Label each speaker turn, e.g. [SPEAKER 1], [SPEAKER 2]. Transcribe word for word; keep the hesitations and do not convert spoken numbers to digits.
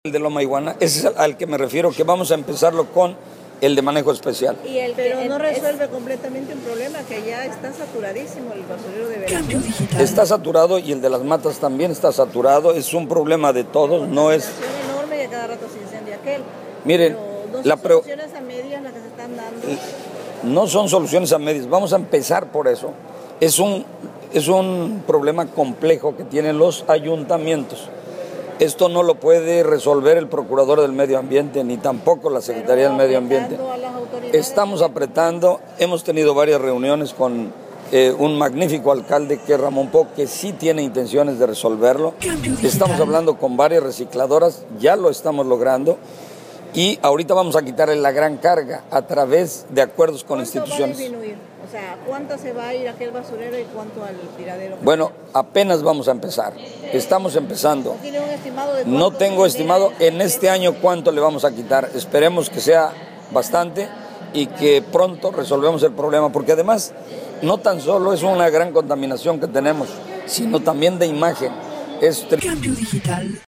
[SPEAKER 1] El de Loma Iguana, ese es al que me refiero, que vamos a empezarlo con el de manejo especial.
[SPEAKER 2] Y el,
[SPEAKER 3] Pero
[SPEAKER 2] el,
[SPEAKER 3] no
[SPEAKER 2] el,
[SPEAKER 3] resuelve
[SPEAKER 2] es...
[SPEAKER 3] completamente un problema, que ya está saturadísimo el basurero de Veracruz.
[SPEAKER 1] Está saturado y el de las matas también está saturado, es un problema de todos, no es...
[SPEAKER 3] enorme y a cada rato se incendia aquel.
[SPEAKER 1] Miren,
[SPEAKER 3] Pero no
[SPEAKER 1] la
[SPEAKER 3] son
[SPEAKER 1] pre...
[SPEAKER 3] soluciones a medias las que se están dando.
[SPEAKER 1] No son soluciones a medias, vamos a empezar por eso. Es un, es un problema complejo que tienen los ayuntamientos. Esto no lo puede resolver el Procurador del Medio Ambiente, ni tampoco la Secretaría del Medio Ambiente. Estamos apretando, hemos tenido varias reuniones con eh, un magnífico alcalde que es Ramón Po, que sí tiene intenciones de resolverlo. Estamos hablando con varias recicladoras, ya lo estamos logrando. Y ahorita vamos a quitarle la gran carga a través de acuerdos con instituciones.
[SPEAKER 3] ¿Cuánto va a disminuir? O sea, ¿cuánto se va a ir a aquel basurero y cuánto al tiradero?
[SPEAKER 1] Bueno, apenas vamos a empezar. Estamos empezando.
[SPEAKER 3] ¿No tiene un estimado de cuánto?
[SPEAKER 1] No tengo estimado en este año cuánto le vamos a quitar. Esperemos que sea bastante y que pronto resolvemos el problema, porque además no tan solo es una gran contaminación que tenemos, sino también de imagen. Es...
[SPEAKER 4] Cambio Digital.